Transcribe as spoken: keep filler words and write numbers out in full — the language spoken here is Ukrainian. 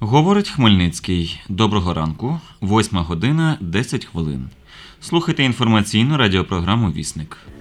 Говорить Хмельницький. Доброго ранку. Восьма година, десять хвилин. Слухайте інформаційну радіопрограму «Вісник».